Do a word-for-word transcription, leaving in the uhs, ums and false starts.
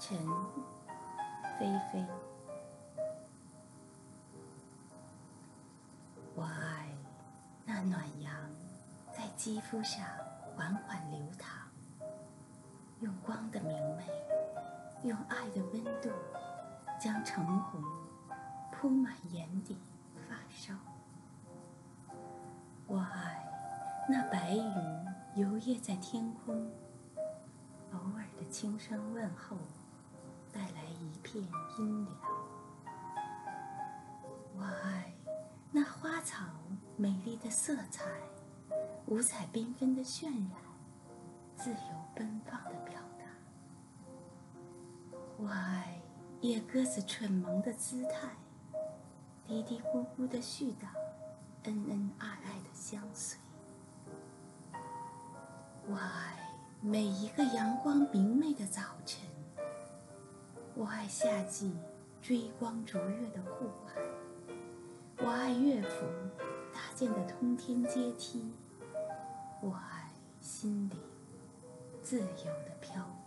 陈菲菲。我爱那暖阳在肌肤上缓缓流淌，用光的明媚，用爱的温度，将橙红铺满眼底发梢。我爱那白云游曳在天空，偶尔的轻声问候，带来一片阴凉。我爱那花草美丽的色彩，五彩缤纷的渲染，自由奔放的表达。我爱野鸽子蠢萌的姿态，嘀嘀咕咕的絮叨，恩恩爱爱的相随。我爱每一个阳光明媚的早晨，我爱夏季追光逐月的户外，我爱乐府搭建的通天阶梯，我爱心灵自由的漂泊。